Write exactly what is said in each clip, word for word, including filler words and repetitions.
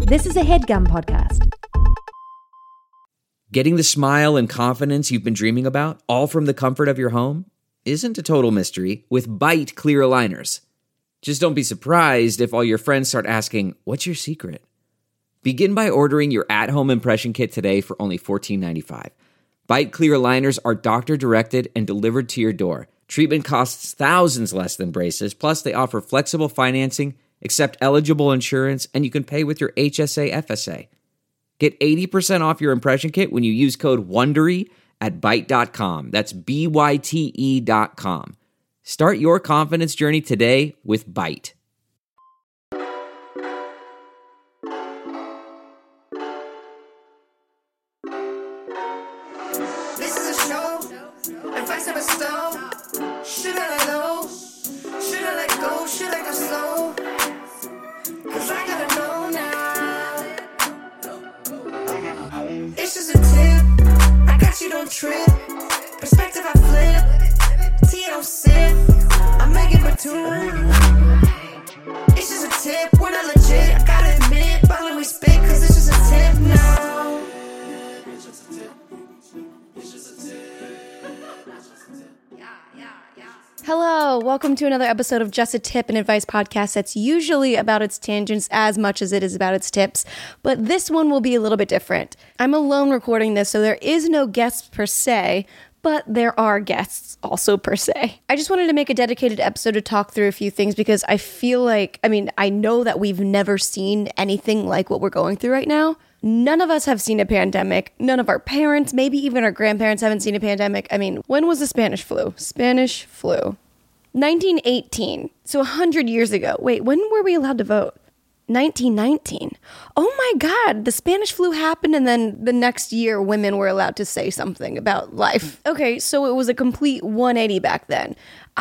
This is a HeadGum podcast. Getting the smile and confidence you've been dreaming about, all from the comfort of your home, isn't a total mystery with Byte clear aligners. Just don't be surprised if all your friends start asking, "What's your secret?" Begin by ordering your at-home impression kit today for only fourteen ninety-five. Byte clear aligners are doctor-directed and delivered to your door. Treatment costs thousands less than braces, plus they offer flexible financing, accept eligible insurance, and you can pay with your H S A F S A. Get eighty percent off your impression kit when you use code WONDERY at byte dot com. That's B Y T E dot com. Start your confidence journey today with Byte. This is a show. Advice of a stone. Should I let go? Should I let go? Should I go slow? Cause I gotta know now. It's just a tip. I got you, don't trip. Perspective I flip. Tea don't sip. I'm making my tune. It's just a tip. We're not legit. I gotta admit. But we spit cause it's just a tip now. It's just a tip. It's just a tip. Yeah, yeah, yeah. Hello, welcome to another episode of Just a Tip, an advice podcast that's usually about its tangents as much as it is about its tips, but this one will be a little bit different. I'm alone recording this, so there is no guest per se, but there are guests also per se. I just wanted to make a dedicated episode to talk through a few things because I feel like, I mean, I know that we've never seen anything like what we're going through right now. None of us have seen a pandemic. None of our parents, maybe even our grandparents haven't seen a pandemic. I mean, when was the Spanish flu? Spanish flu. nineteen eighteen. So one hundred years ago. Wait, when were we allowed to vote? nineteen nineteen. Oh my God, the Spanish flu happened and then the next year women were allowed to say something about life. Okay, so it was a complete one eighty back then.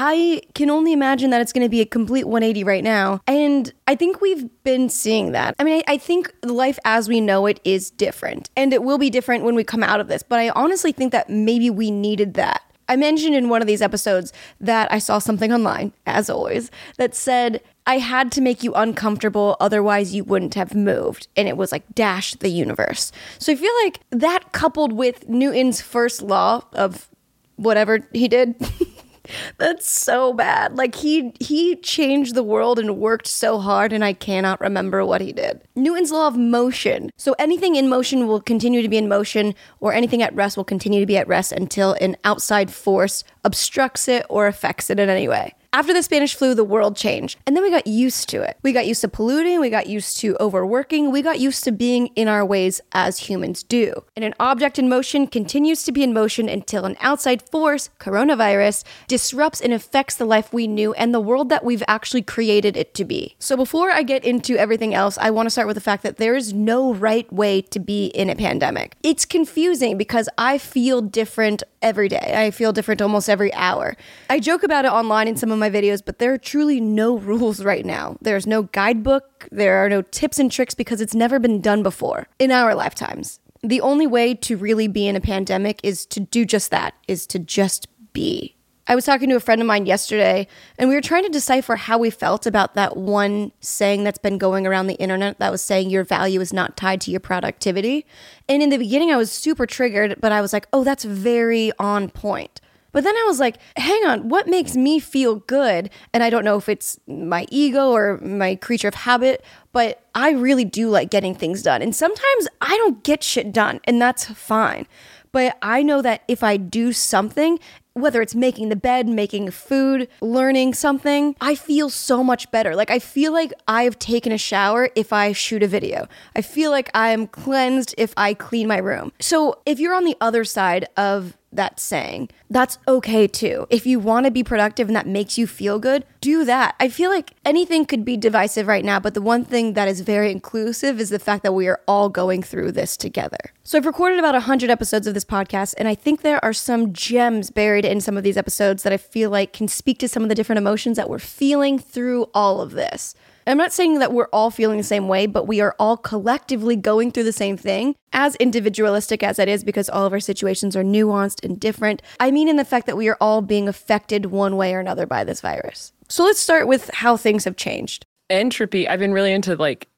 I can only imagine that it's going to be a complete one eighty right now. And I think we've been seeing that. I mean, I, I think life as we know it is different. And it will be different when we come out of this. But I honestly think that maybe we needed that. I mentioned in one of these episodes that I saw something online, as always, that said, I had to make you uncomfortable, otherwise you wouldn't have moved. And it was like, dash the universe. So I feel like that coupled with Newton's first law of whatever he did, that's so bad. Like he he changed the world and worked so hard and I cannot remember what he did. Newton's law of motion. So anything in motion will continue to be in motion or anything at rest will continue to be at rest until an outside force obstructs it or affects it in any way. After the Spanish flu, the world changed. And then we got used to it. We got used to polluting. We got used to overworking. We got used to being in our ways as humans do. And an object in motion continues to be in motion until an outside force, coronavirus, disrupts and affects the life we knew and the world that we've actually created it to be. So before I get into everything else, I want to start with the fact that there is no right way to be in a pandemic. It's confusing because I feel different every day. I feel different almost every hour. I joke about it online in some of my videos, but there are truly no rules right now. There's no guidebook. There are no tips and tricks because it's never been done before in our lifetimes. The only way to really be in a pandemic is to do just that, is to just be. I was talking to a friend of mine yesterday, and we were trying to decipher how we felt about that one saying that's been going around the internet that was saying your value is not tied to your productivity. And in the beginning, I was super triggered, but I was like, oh, that's very on point. But then I was like, hang on, what makes me feel good? And I don't know if it's my ego or my creature of habit, but I really do like getting things done. And sometimes I don't get shit done, and that's fine. But I know that if I do something, whether it's making the bed, making food, learning something, I feel so much better. Like I feel like I've taken a shower if I shoot a video. I feel like I am cleansed if I clean my room. So if you're on the other side of that saying, that's okay too. If you want to be productive and that makes you feel good, do that. I feel like anything could be divisive right now, but the one thing that is very inclusive is the fact that we are all going through this together. So I've recorded about one hundred episodes of this podcast, and I think there are some gems buried in some of these episodes that I feel like can speak to some of the different emotions that we're feeling through all of this. I'm not saying that we're all feeling the same way, but we are all collectively going through the same thing, as individualistic as that is, because all of our situations are nuanced and different. I mean in the fact that we are all being affected one way or another by this virus. So let's start with how things have changed. Entropy. I've been really into like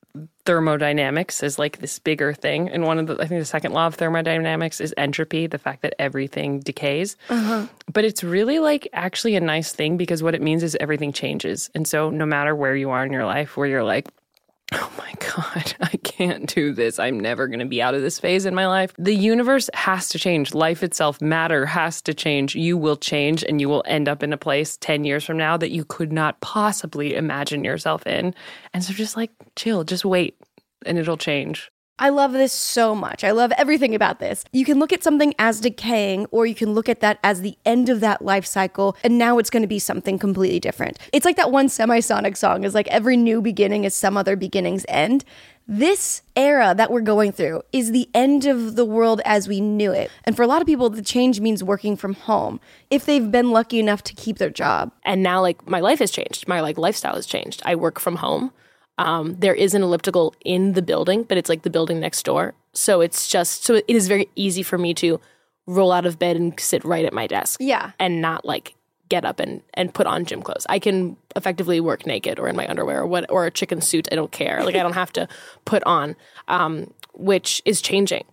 thermodynamics is like this bigger thing. And one of the, I think the second law of thermodynamics is entropy, the fact that everything decays. Uh-huh. But it's really like actually a nice thing because what it means is everything changes. And so no matter where you are in your life, where you're like, oh my God, I can't do this. I'm never going to be out of this phase in my life. The universe has to change. Life itself, matter has to change. You will change and you will end up in a place ten years from now that you could not possibly imagine yourself in. And so just like chill, just wait and it'll change. I love this so much. I love everything about this. You can look at something as decaying, or you can look at that as the end of that life cycle, and now it's going to be something completely different. It's like that one Semisonic song is like every new beginning is some other beginning's end. This era that we're going through is the end of the world as we knew it. And for a lot of people, the change means working from home if they've been lucky enough to keep their job. And now like my life has changed. My like lifestyle has changed. I work from home. Um, there is an elliptical in the building, but it's like the building next door. So it's just, so it is very easy for me to roll out of bed and sit right at my desk. Yeah. And not like get up and, and put on gym clothes. I can effectively work naked or in my underwear or what, or a chicken suit. I don't care. Like I don't have to put on, um, which is changing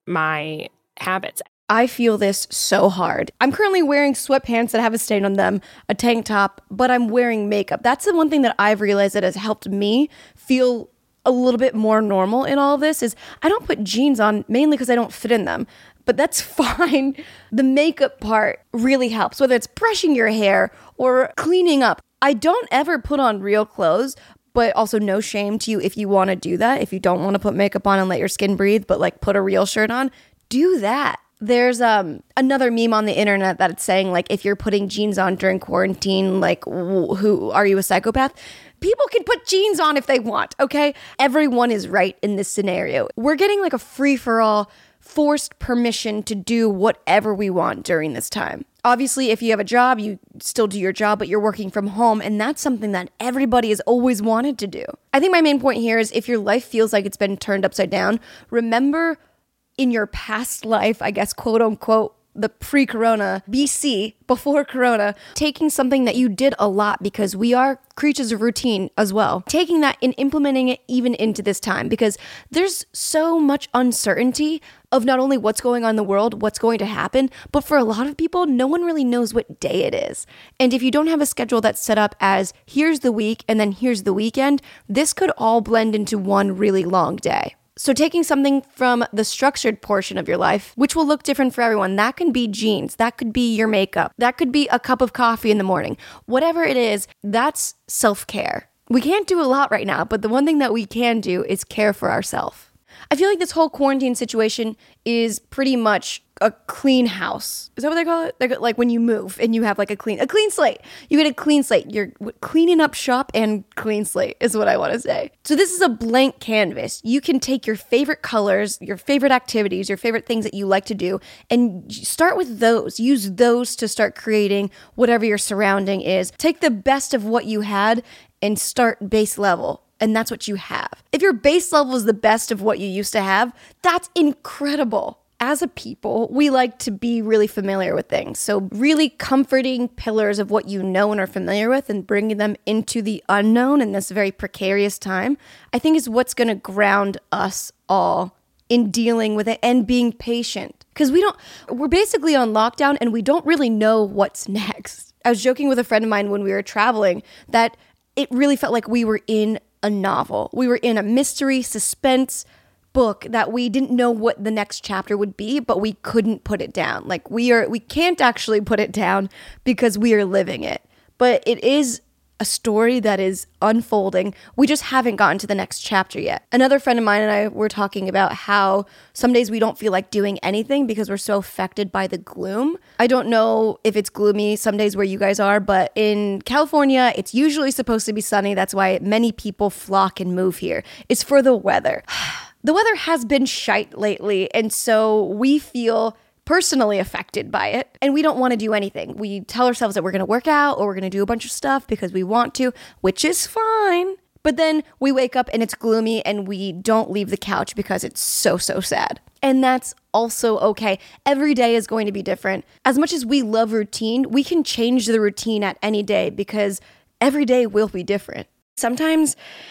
my habits. I feel this so hard. I'm currently wearing sweatpants that have a stain on them, a tank top, but I'm wearing makeup. That's the one thing that I've realized that has helped me feel a little bit more normal in all of this is I don't put jeans on mainly because I don't fit in them, but that's fine. The makeup part really helps, whether it's brushing your hair or cleaning up. I don't ever put on real clothes, but also no shame to you if you want to do that. If you don't want to put makeup on and let your skin breathe, but like put a real shirt on, do that. There's um another meme on the internet that it's saying, like, if you're putting jeans on during quarantine, like, wh- who are you, a psychopath? People can put jeans on if they want, okay? Everyone is right in this scenario. We're getting like a free-for-all, forced permission to do whatever we want during this time. Obviously, if you have a job, you still do your job, but you're working from home, and that's something that everybody has always wanted to do. I think my main point here is if your life feels like it's been turned upside down, remember in your past life, I guess, quote unquote, the pre-corona, B C, before corona, taking something that you did a lot because we are creatures of routine as well, taking that and implementing it even into this time because there's so much uncertainty of not only what's going on in the world, what's going to happen, but for a lot of people, no one really knows what day it is. And if you don't have a schedule that's set up as here's the week and then here's the weekend, this could all blend into one really long day. So taking something from the structured portion of your life, which will look different for everyone, that can be jeans, that could be your makeup, that could be a cup of coffee in the morning. Whatever it is, that's self-care. We can't do a lot right now, but the one thing that we can do is care for ourselves. I feel like this whole quarantine situation is pretty much a clean house. Is that what they call it? Like, like when you move and you have like a clean, a clean slate. You get a clean slate. You're cleaning up shop and clean slate is what I want to say. So this is a blank canvas. You can take your favorite colors, your favorite activities, your favorite things that you like to do, and start with those. Use those to start creating whatever your surrounding is. Take the best of what you had and start base level. And that's what you have. If your base level is the best of what you used to have, that's incredible. As a people, we like to be really familiar with things. So really comforting pillars of what you know and are familiar with and bringing them into the unknown in this very precarious time, I think is what's going to ground us all in dealing with it and being patient. Because we don't, we're basically on lockdown and we don't really know what's next. I was joking with a friend of mine when we were traveling that it really felt like we were in a novel. We were in a mystery suspense book that we didn't know what the next chapter would be, but we couldn't put it down. Like we are, we can't actually put it down because we are living it. But it is a story that is unfolding. We just haven't gotten to the next chapter yet. Another friend of mine and I were talking about how some days we don't feel like doing anything because we're so affected by the gloom. I don't know if it's gloomy some days where you guys are, but in California, it's usually supposed to be sunny. That's why many people flock and move here. It's for the weather. The weather has been shite lately, and so we feel personally affected by it, and we don't want to do anything. We tell ourselves that we're going to work out or we're going to do a bunch of stuff because we want to, which is fine. But then we wake up and it's gloomy and we don't leave the couch because it's so, so sad. And that's also okay. Every day is going to be different. As much as we love routine, we can change the routine at any day because every day will be different. Sometimes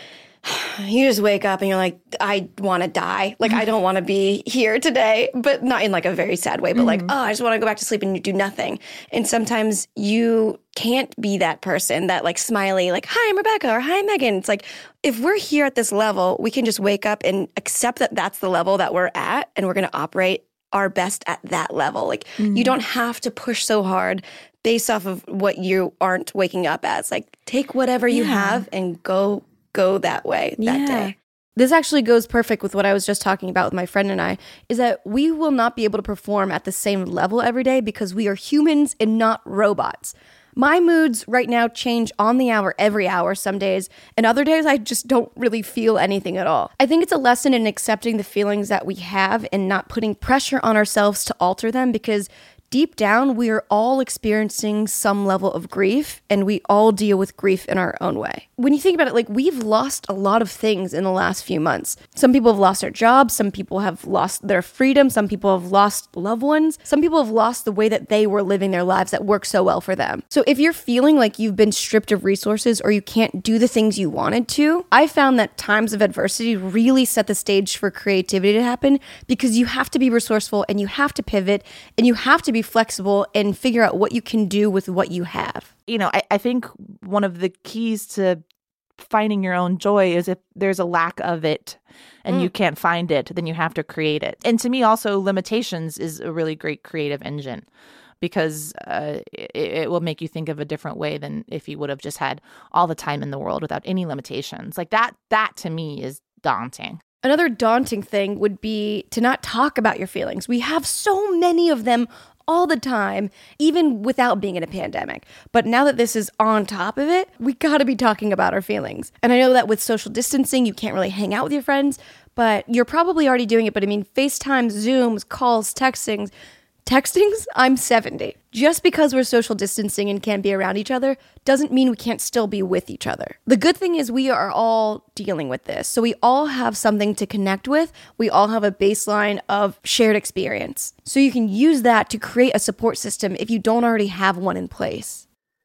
you just wake up and you're like, I want to die. Like, I don't want to be here today, but not in like a very sad way, but like, oh, I just want to go back to sleep and you do nothing. And sometimes you can't be that person, that like smiley, like, hi, I'm Rebecca, or hi, Megan. It's like, if we're here at this level, we can just wake up and accept that that's the level that we're at, and we're going to operate our best at that level. Like, mm-hmm. you don't have to push so hard based off of what you aren't waking up as. Like, take whatever you Yeah. have and go go that way that Yeah. day. This actually goes perfect with what I was just talking about with my friend and I, is that we will not be able to perform at the same level every day because we are humans and not robots. My moods right now change on the hour every hour some days, and other days I just don't really feel anything at all. I think it's a lesson in accepting the feelings that we have and not putting pressure on ourselves to alter them, because deep down, we are all experiencing some level of grief, and we all deal with grief in our own way. When you think about it, like, we've lost a lot of things in the last few months. Some people have lost their jobs, some people have lost their freedom, some people have lost loved ones, some people have lost the way that they were living their lives that worked so well for them. So if you're feeling like you've been stripped of resources or you can't do the things you wanted to, I found that times of adversity really set the stage for creativity to happen, because you have to be resourceful and you have to pivot and you have to be flexible and figure out what you can do with what you have. You know, I, I think one of the keys to finding your own joy is if there's a lack of it and mm. you can't find it, then you have to create it. And to me, also, limitations is a really great creative engine, because uh, it, it will make you think of a different way than if you would have just had all the time in the world without any limitations. Like that, that to me is daunting. Another daunting thing would be to not talk about your feelings. We have so many of them all the time, even without being in a pandemic. But now that this is on top of it, we gotta be talking about our feelings. And I know that with social distancing, you can't really hang out with your friends, but you're probably already doing it. But I mean, FaceTimes, Zooms, calls, textings, textings, I'm seventy. Just because we're social distancing and can't be around each other doesn't mean we can't still be with each other. The good thing is we are all dealing with this. So we all have something to connect with. We all have a baseline of shared experience. So you can use that to create a support system if you don't already have one in place.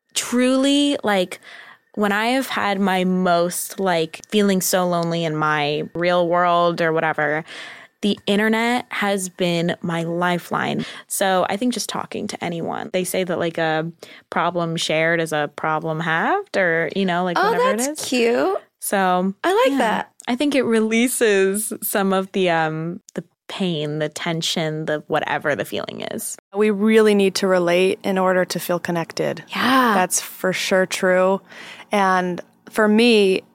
Truly, like, when I have had my most, like, feeling so lonely in my real world or whatever, the internet has been my lifeline. So I think just talking to anyone. They say that, like, a problem shared is a problem halved, or, you know, like, oh, whatever it that's is. cute. So I like yeah. that. I think it releases some of the um the pain, the tension, the whatever the feeling is. We really need to relate in order to feel connected. Yeah. That's for sure true. And for me,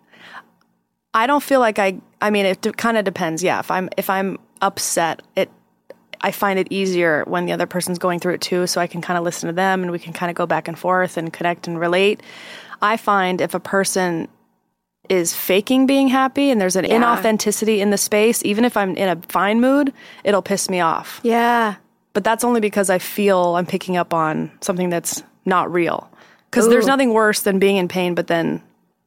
I don't feel like I, I mean, it kind of depends. Yeah. If I'm, if I'm upset, it, I find it easier when the other person's going through it too. So I can kind of listen to them and we can kind of go back and forth and connect and relate. I find if a person is faking being happy and there's an Yeah. inauthenticity in the space, even if I'm in a fine mood, it'll piss me off. Yeah. But that's only because I feel I'm picking up on something that's not real. Because there's nothing worse than being in pain, but then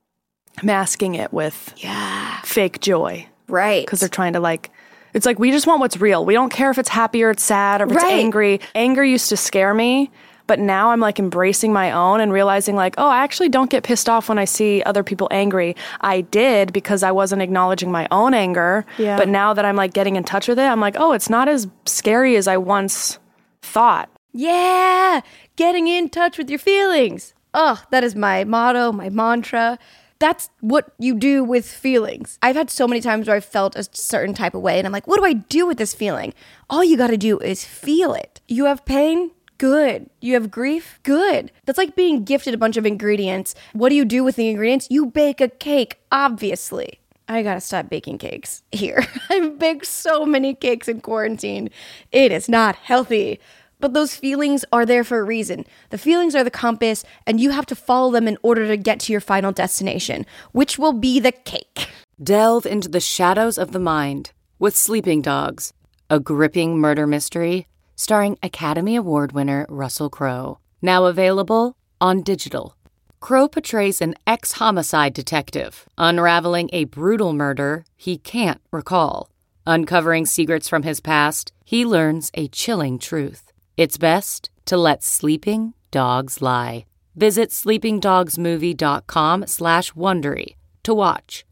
masking it with Yeah. fake joy. Right. Because they're trying to, like, it's like, we just want what's real. We don't care if it's happy or it's sad or if it's Right. angry. Anger used to scare me, but now I'm, like, embracing my own and realizing, like, oh, I actually don't get pissed off when I see other people angry. I did because I wasn't acknowledging my own anger. Yeah. But now that I'm, like, getting in touch with it, I'm like, oh, it's not as scary as I once thought. Yeah, getting in touch with your feelings. Oh, that is my motto, my mantra. That's what you do with feelings. I've had so many times where I've felt a certain type of way, and I'm like, what do I do with this feeling? All you got to do is feel it. You have pain? Good. You have grief? Good. That's like being gifted a bunch of ingredients. What do you do with the ingredients? You bake a cake, obviously. I gotta stop baking cakes here. I've baked so many cakes in quarantine. It is not healthy. But those feelings are there for a reason. The feelings are the compass, and you have to follow them in order to get to your final destination, which will be the cake. Delve into the shadows of the mind with Sleeping Dogs, a gripping murder mystery starring Academy Award winner Russell Crowe. Now available on digital. Crowe portrays an ex-homicide detective unraveling a brutal murder he can't recall. Uncovering secrets from his past, he learns a chilling truth. It's best to let sleeping dogs lie. Visit sleepingdogsmovie.com slash Wondery to watch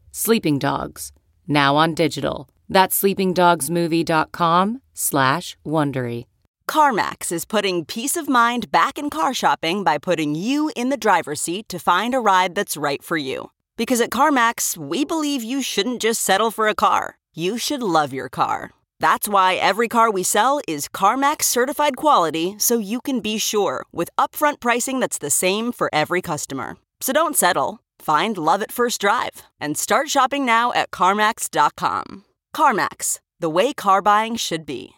Sleeping Dogs, now on digital. That's sleepingdogsmovie.com slash Wondery. CarMax is putting peace of mind back in car shopping by putting you in the driver's seat to find a ride that's right for you. Because at CarMax, we believe you shouldn't just settle for a car. You should love your car. That's why every car we sell is CarMax certified quality, so you can be sure with upfront pricing that's the same for every customer. So don't settle. Find love at first drive and start shopping now at CarMax dot com. CarMax, the way car buying should be.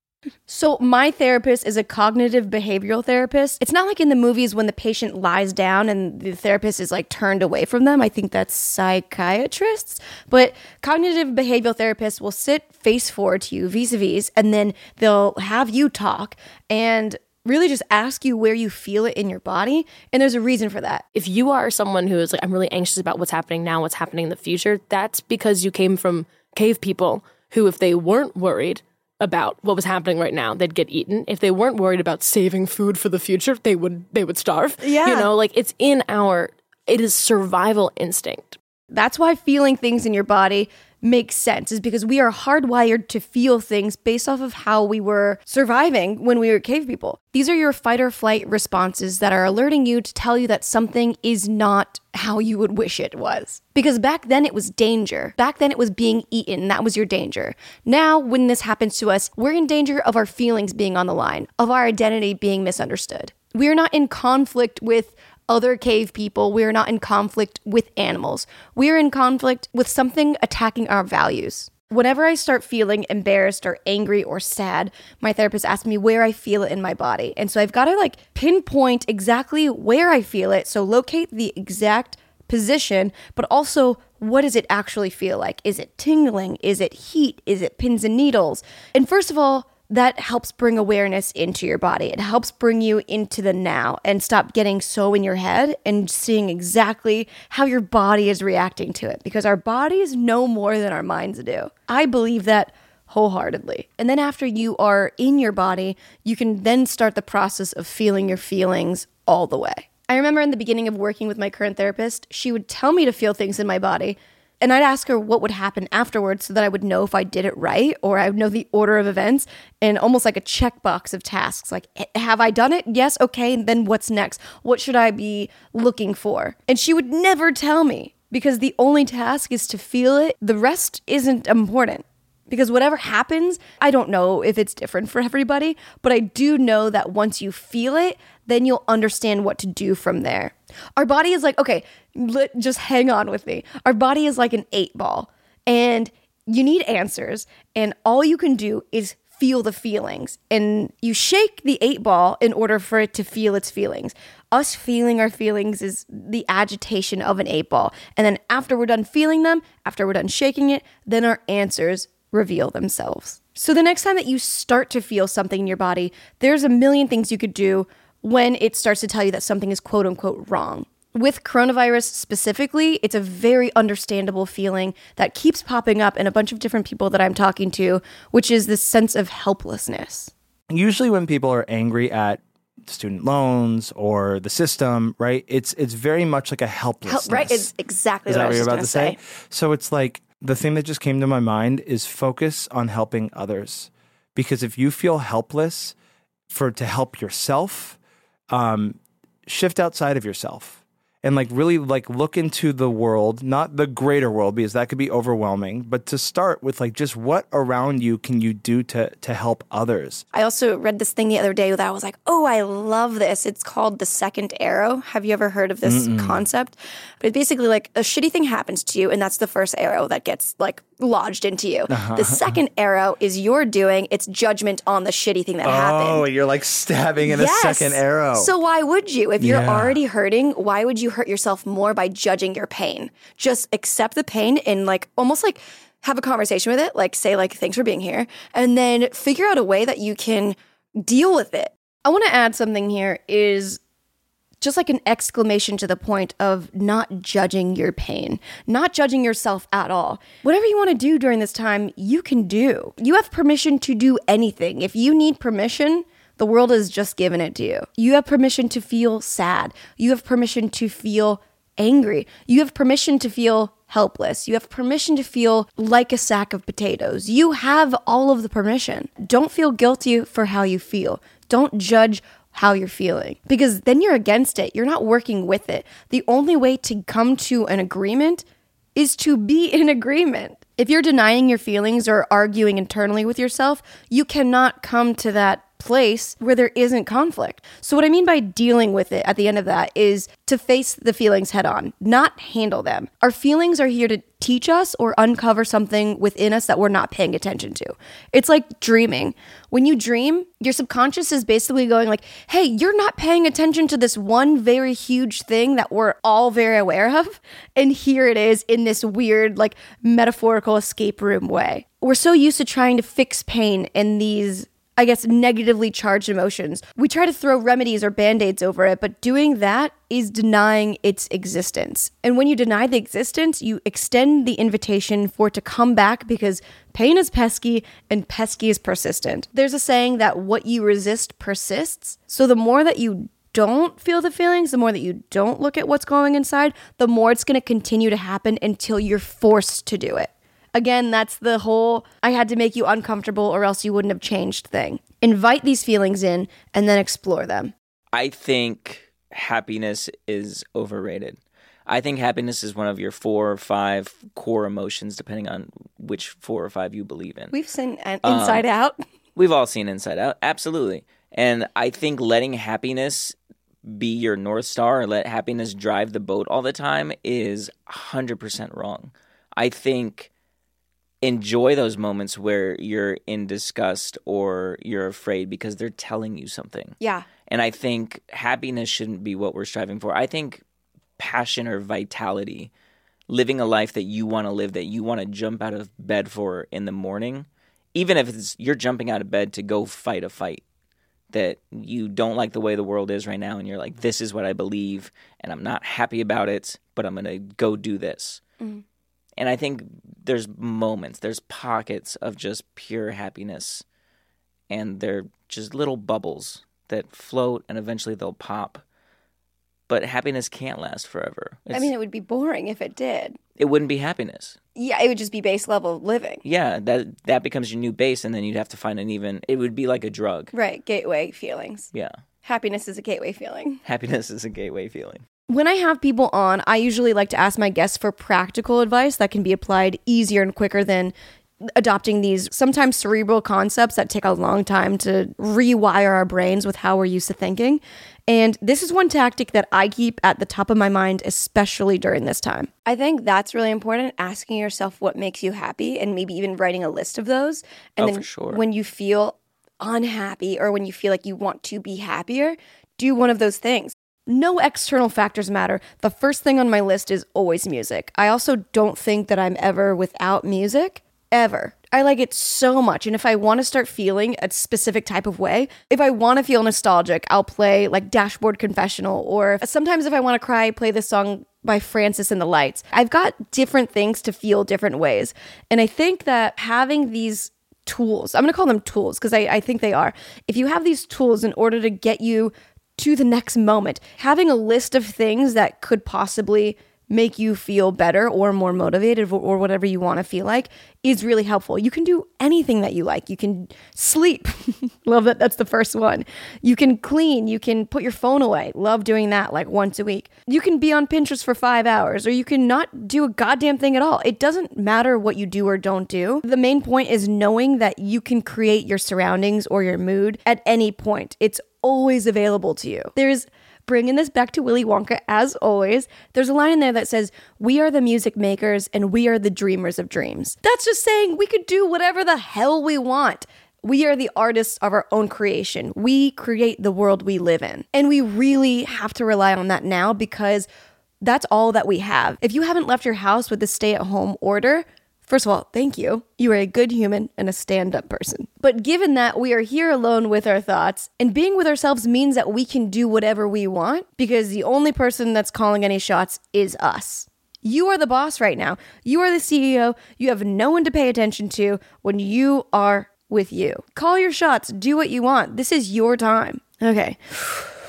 So my therapist is a cognitive behavioral therapist. It's not like in the movies when the patient lies down and the therapist is like turned away from them. I think that's psychiatrists. But cognitive behavioral therapists will sit face forward to you vis-a-vis, and then they'll have you talk and really just ask you where you feel it in your body. And there's a reason for that. If you are someone who is like, I'm really anxious about what's happening now, what's happening in the future, that's because you came from cave people who, if they weren't worried about what was happening right now, they'd get eaten. If they weren't worried about saving food for the future, they would they would starve. Yeah. You know, like it's in our, it is survival instinct. That's why feeling things in your body makes sense, is because we are hardwired to feel things based off of how we were surviving when we were cave people. These are your fight or flight responses that are alerting you to tell you that something is not how you would wish it was. Because back then it was danger. Back then it was being eaten. That was your danger. Now, when this happens to us, we're in danger of our feelings being on the line, of our identity being misunderstood. We're not in conflict with other cave people. We are not in conflict with animals. We are in conflict with something attacking our values. Whenever I start feeling embarrassed or angry or sad, my therapist asks me where I feel it in my body. And so I've got to like pinpoint exactly where I feel it. So locate the exact position, but also what does it actually feel like? Is it tingling? Is it heat? Is it pins and needles? And first of all, that helps bring awareness into your body. It helps bring you into the now and stop getting so in your head and seeing exactly how your body is reacting to it, because our bodies know more than our minds do. I believe that wholeheartedly. And then after you are in your body, you can then start the process of feeling your feelings all the way. I remember in the beginning of working with my current therapist, she would tell me to feel things in my body, and I'd ask her what would happen afterwards so that I would know if I did it right, or I would know the order of events, and almost like a checkbox of tasks. Like, have I done it? Yes. Okay. Then what's next? What should I be looking for? And she would never tell me, because the only task is to feel it. The rest isn't important. Because whatever happens, I don't know if it's different for everybody, but I do know that once you feel it, then you'll understand what to do from there. Our body is like, okay, let, just hang on with me. Our body is like an eight ball, and you need answers, and all you can do is feel the feelings. And you shake the eight ball in order for it to feel its feelings. Us feeling our feelings is the agitation of an eight ball. And then after we're done feeling them, after we're done shaking it, then our answers reveal themselves. So the next time that you start to feel something in your body, there's a million things you could do when it starts to tell you that something is quote unquote wrong. With coronavirus specifically, it's a very understandable feeling that keeps popping up in a bunch of different people that I'm talking to, which is this sense of helplessness. Usually when people are angry at student loans or the system, right, it's it's very much like a helplessness. Hel- right, it's exactly is what that I was what you're about gonna to say? say. So it's like, the thing that just came to my mind is focus on helping others. Because if you feel helpless for to help yourself, um, shift outside of yourself and like really like look into the world, not the greater world, because that could be overwhelming, but to start with like just what around you can you do to to help others. I also read this thing the other day that I was like, oh, I love this. It's called the second arrow. Have you ever heard of this Mm-mm. concept? But it's basically like a shitty thing happens to you, and that's the first arrow that gets like lodged into you. Uh-huh. The second arrow is your doing. It's judgment on the shitty thing that happened. Oh, you're like stabbing in Yes. a second arrow. So why would you? If you're Yeah. already hurting, why would you hurt yourself more by judging your pain? Just accept the pain and like almost like have a conversation with it. Like say like, thanks for being here. And then figure out a way that you can deal with it. I want to add something here is just like an exclamation to the point of not judging your pain, not judging yourself at all. Whatever you want to do during this time, you can do. You have permission to do anything. If you need permission, the world has just given it to you. You have permission to feel sad. You have permission to feel angry. You have permission to feel helpless. You have permission to feel like a sack of potatoes. You have all of the permission. Don't feel guilty for how you feel. Don't judge how you're feeling, because then you're against it. You're not working with it. The only way to come to an agreement is to be in agreement. If you're denying your feelings or arguing internally with yourself, you cannot come to that place where there isn't conflict. So what I mean by dealing with it at the end of that is to face the feelings head on, not handle them. Our feelings are here to teach us or uncover something within us that we're not paying attention to. It's like dreaming. When you dream, your subconscious is basically going like, hey, you're not paying attention to this one very huge thing that we're all very aware of. And here it is in this weird, like metaphorical escape room way. We're so used to trying to fix pain in these I guess, negatively charged emotions. We try to throw remedies or band-aids over it, but doing that is denying its existence. And when you deny the existence, you extend the invitation for it to come back because pain is pesky and pesky is persistent. There's a saying that what you resist persists. So the more that you don't feel the feelings, the more that you don't look at what's going inside, the more it's going to continue to happen until you're forced to do it. Again, that's the whole I had to make you uncomfortable or else you wouldn't have changed thing. Invite these feelings in and then explore them. I think happiness is overrated. I think happiness is one of your four or five core emotions, depending on which four or five you believe in. We've seen Inside um, Out. We've all seen Inside Out, absolutely. And I think letting happiness be your North Star or let happiness drive the boat all the time is one hundred percent wrong. I think enjoy those moments where you're in disgust or you're afraid because they're telling you something. Yeah. And I think happiness shouldn't be what we're striving for. I think passion or vitality, living a life that you want to live, that you want to jump out of bed for in the morning, even if it's you're jumping out of bed to go fight a fight that you don't like the way the world is right now and you're like, this is what I believe and I'm not happy about it, but I'm going to go do this. Mm-hmm. And I think there's moments, there's pockets of just pure happiness, and they're just little bubbles that float, and eventually they'll pop. But happiness can't last forever. It's, I mean, it would be boring if it did. It wouldn't be happiness. Yeah, it would just be base level living. Yeah, that that becomes your new base, and then you'd have to find an even, it would be like a drug. Right, gateway feelings. Yeah. Happiness is a gateway feeling. Happiness is a gateway feeling. When I have people on, I usually like to ask my guests for practical advice that can be applied easier and quicker than adopting these sometimes cerebral concepts that take a long time to rewire our brains with how we're used to thinking. And this is one tactic that I keep at the top of my mind, especially during this time. I think that's really important, asking yourself what makes you happy and maybe even writing a list of those. And oh, then for sure. When you feel unhappy or when you feel like you want to be happier, do one of those things. No external factors matter. The first thing on my list is always music. I also don't think that I'm ever without music, ever. I like it so much. And if I want to start feeling a specific type of way, if I want to feel nostalgic, I'll play like Dashboard Confessional. Or sometimes if I want to cry, play this song by Francis and the Lights. I've got different things to feel different ways. And I think that having these tools, I'm going to call them tools because I, I think they are. If you have these tools in order to get you to the next moment, having a list of things that could possibly make you feel better or more motivated or whatever you want to feel like is really helpful. You can do anything that you like. You can sleep. Love that. That's the first one. You can clean. You can put your phone away. Love doing that like once a week. You can be on Pinterest for five hours or you can not do a goddamn thing at all. It doesn't matter what you do or don't do. The main point is knowing that you can create your surroundings or your mood at any point. It's always available to you. There's, bringing this back to Willy Wonka as always, there's a line in there that says, we are the music makers and we are the dreamers of dreams. That's just saying we could do whatever the hell we want. We are the artists of our own creation. We create the world we live in. And we really have to rely on that now because that's all that we have. If you haven't left your house with the stay-at-home order, first of all, thank you. You are a good human and a stand-up person. But given that we are here alone with our thoughts, and being with ourselves means that we can do whatever we want because the only person that's calling any shots is us. You are the boss right now. You are the C E O. You have no one to pay attention to when you are with you. Call your shots. Do what you want. This is your time. Okay.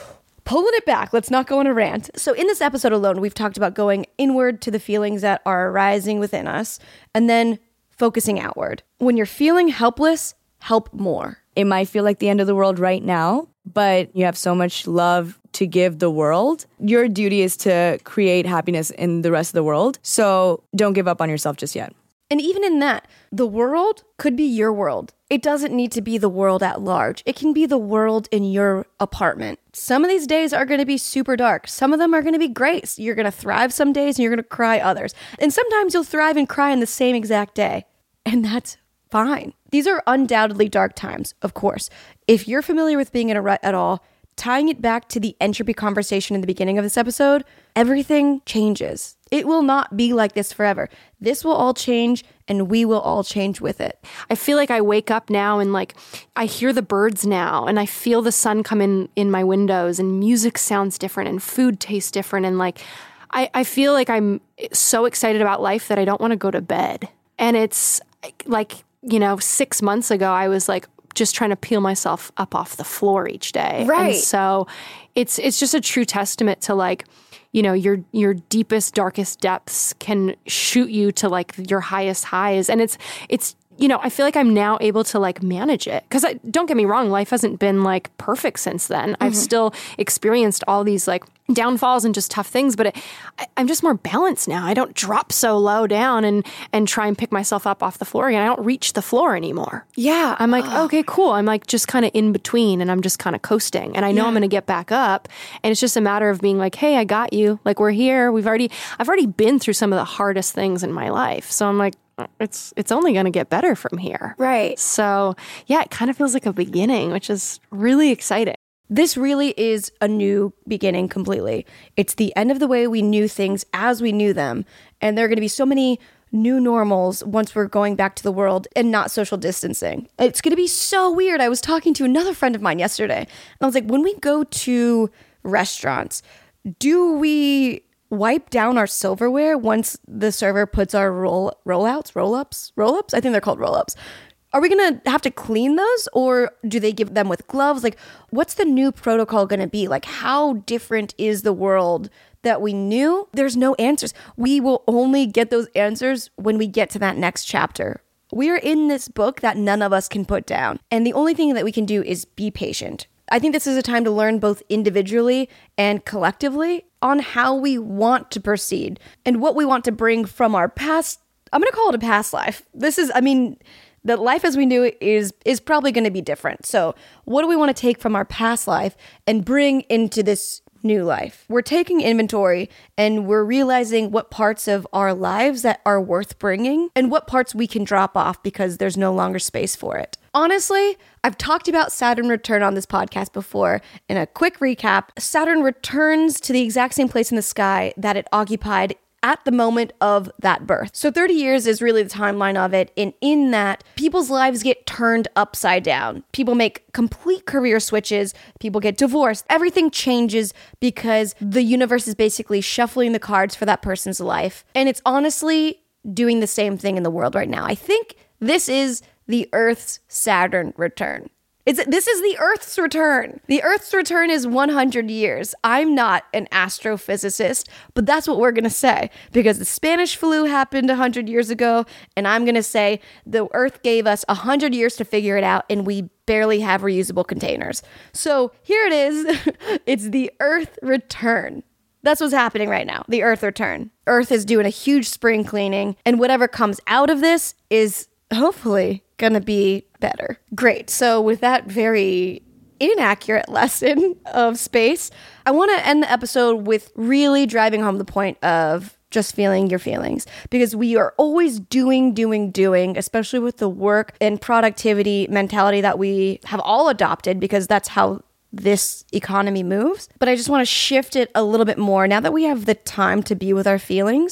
pulling it back. Let's not go on a rant. So in this episode alone, we've talked about going inward to the feelings that are arising within us and then focusing outward. When you're feeling helpless, help more. It might feel like the end of the world right now, but you have so much love to give the world. Your duty is to create happiness in the rest of the world. So don't give up on yourself just yet. And even in that, the world could be your world. It doesn't need to be the world at large. It can be the world in your apartment. Some of these days are going to be super dark. Some of them are going to be great. You're going to thrive some days and you're going to cry others. And sometimes you'll thrive and cry in the same exact day. And that's fine. These are undoubtedly dark times, of course. If you're familiar with being in a rut at all, tying it back to the entropy conversation in the beginning of this episode, everything changes. It will not be like this forever. This will all change and we will all change with it. I feel like I wake up now and like I hear the birds now and I feel the sun come in in my windows and music sounds different and food tastes different. And like, I, I feel like I'm so excited about life that I don't want to go to bed. And it's like, you know, six months ago, I was like, just trying to peel myself up off the floor each day. Right. And so it's it's just a true testament to like, you know, your your deepest, darkest depths can shoot you to like your highest highs. And it's it's you know, I feel like I'm now able to like manage it. Because don't get me wrong, life hasn't been like perfect since then. Mm-hmm. I've still experienced all these like downfalls and just tough things, but it, I, I'm just more balanced now. I don't drop so low down and and try and pick myself up off the floor again. I don't reach the floor anymore. Yeah. I'm like, oh. okay, cool. I'm like just kind of in between and I'm just kind of coasting. And I know yeah. I'm going to get back up. And it's just a matter of being like, hey, I got you. Like we're here. We've already, I've already been through some of the hardest things in my life. So I'm like, it's it's only going to get better from here. Right. So yeah, it kind of feels like a beginning, which is really exciting. This really is a new beginning completely. It's the end of the way we knew things as we knew them. And there are going to be so many new normals once we're going back to the world and not social distancing. It's going to be so weird. I was talking to another friend of mine yesterday. And I was like, when we go to restaurants, do we wipe down our silverware once the server puts our roll rollouts, roll-ups, roll-ups? I think they're called roll-ups. Are we going to have to clean those or do they give them with gloves? Like, what's the new protocol going to be? Like, how different is the world that we knew? There's no answers. We will only get those answers when we get to that next chapter. We are in this book that none of us can put down. And the only thing that we can do is be patient. I think this is a time to learn both individually and collectively on how we want to proceed and what we want to bring from our past. I'm going to call it a past life. This is, I mean, the life as we knew it is is probably going to be different. So what do we want to take from our past life and bring into this new life? We're taking inventory and we're realizing what parts of our lives that are worth bringing and what parts we can drop off because there's no longer space for it. Honestly, I've talked about Saturn return on this podcast before. In a quick recap, Saturn returns to the exact same place in the sky that it occupied at the moment of that birth. So thirty years is really the timeline of it. And in that, people's lives get turned upside down. People make complete career switches. People get divorced. Everything changes because the universe is basically shuffling the cards for that person's life. And it's honestly doing the same thing in the world right now. I think this is the Earth's Saturn return. It's, this is the Earth's return. The Earth's return is one hundred years. I'm not an astrophysicist, but that's what we're going to say because the Spanish flu happened one hundred years ago, and I'm going to say the Earth gave us one hundred years to figure it out, and we barely have reusable containers. So here it is. It's the Earth return. That's what's happening right now, the Earth return. Earth is doing a huge spring cleaning, and whatever comes out of this is hopefully gonna be better. Great. So with that very inaccurate lesson of space, I want to end the episode with really driving home the point of just feeling your feelings, because we are always doing, doing, doing, especially with the work and productivity mentality that we have all adopted because that's how this economy moves. But I just want to shift it a little bit more now that we have the time to be with our feelings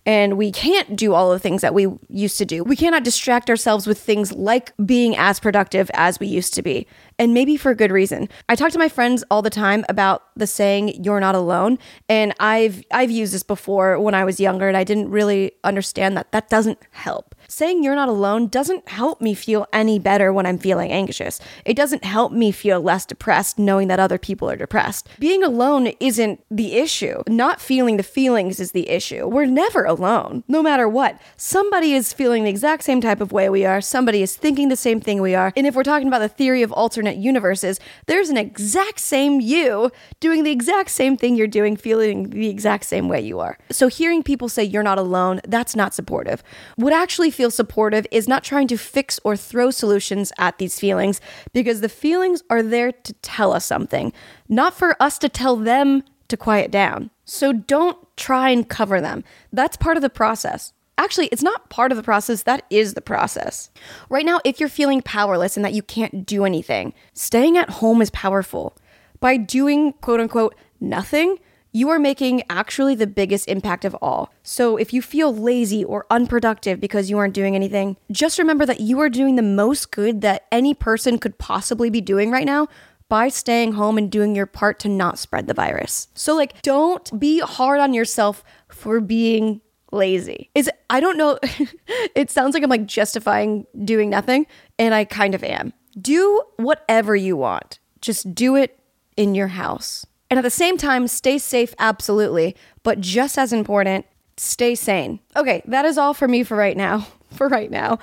and we can't do all the things that we used to do. We cannot distract ourselves with things like being as productive as we used to be. And maybe for good reason. I talk to my friends all the time about the saying, you're not alone. And I've I've used this before when I was younger, and I didn't really understand that that doesn't help. Saying you're not alone doesn't help me feel any better when I'm feeling anxious. It doesn't help me feel less depressed knowing that other people are depressed. Being alone isn't the issue. Not feeling the feelings is the issue. We're never alone, no matter what. Somebody is feeling the exact same type of way we are. Somebody is thinking the same thing we are. And if we're talking about the theory of alternate universes, there's an exact same you doing the exact same thing you're doing, feeling the exact same way you are. So hearing people say you're not alone, that's not supportive. What actually feels supportive is not trying to fix or throw solutions at these feelings, because the feelings are there to tell us something, not for us to tell them to quiet down. So don't try and cover them. That's part of the process. Actually, it's not part of the process, that is the process. Right now, if you're feeling powerless and that you can't do anything, staying at home is powerful. By doing quote unquote nothing, you are making actually the biggest impact of all. So if you feel lazy or unproductive because you aren't doing anything, just remember that you are doing the most good that any person could possibly be doing right now by staying home and doing your part to not spread the virus. So like, don't be hard on yourself for being lazy. Is I don't know, it sounds like I'm like justifying doing nothing, and I kind of am. Do whatever you want. Just do it in your house. And at the same time, stay safe, absolutely. But just as important, stay sane. Okay, that is all for me for right now. For right now.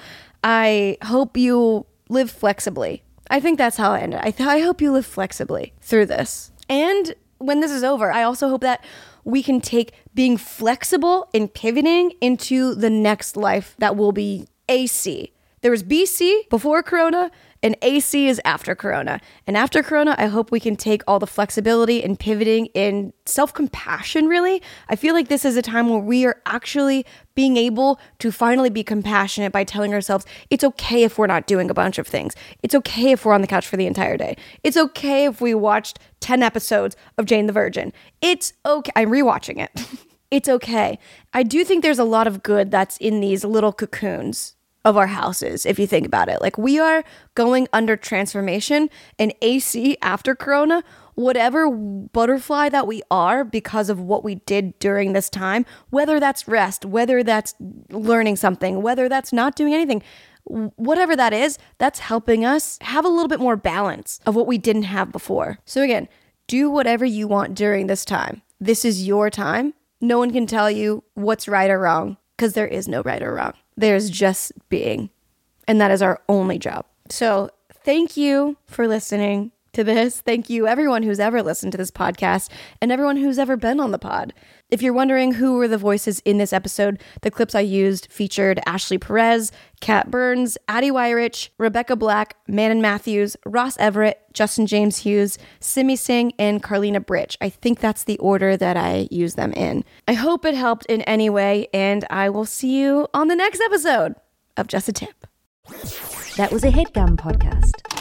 I hope you live flexibly. I think that's how I end it. I, th- I hope you live flexibly through this. And when this is over, I also hope that we can take being flexible and pivoting into the next life that will be A C. There was B C before Corona, and A C is after Corona. And after Corona, I hope we can take all the flexibility and pivoting in self-compassion, really. I feel like this is a time where we are actually being able to finally be compassionate by telling ourselves, it's okay if we're not doing a bunch of things. It's okay if we're on the couch for the entire day. It's okay if we watched ten episodes of Jane the Virgin. It's okay. I'm rewatching it. It's okay. I do think there's a lot of good that's in these little cocoons of our houses, if you think about it. Like, we are going under transformation, and A C after Corona, whatever butterfly that we are because of what we did during this time, whether that's rest, whether that's learning something, whether that's not doing anything, whatever that is, that's helping us have a little bit more balance of what we didn't have before. So again, do whatever you want during this time. This is your time. No one can tell you what's right or wrong, because there is no right or wrong. There's just being. And that is our only job. So thank you for listening to this. Thank you, everyone who's ever listened to this podcast and everyone who's ever been on the pod. If you're wondering who were the voices in this episode, the clips I used featured Ashley Perez, Kat Burns, Addie Wyrich, Rebecca Black, Manon Matthews, Ross Everett, Justin James Hughes, Simi Singh, and Carlina Britch. I think that's the order that I use them in. I hope it helped in any way, and I will see you on the next episode of Just a Tip. That was a HeadGum podcast.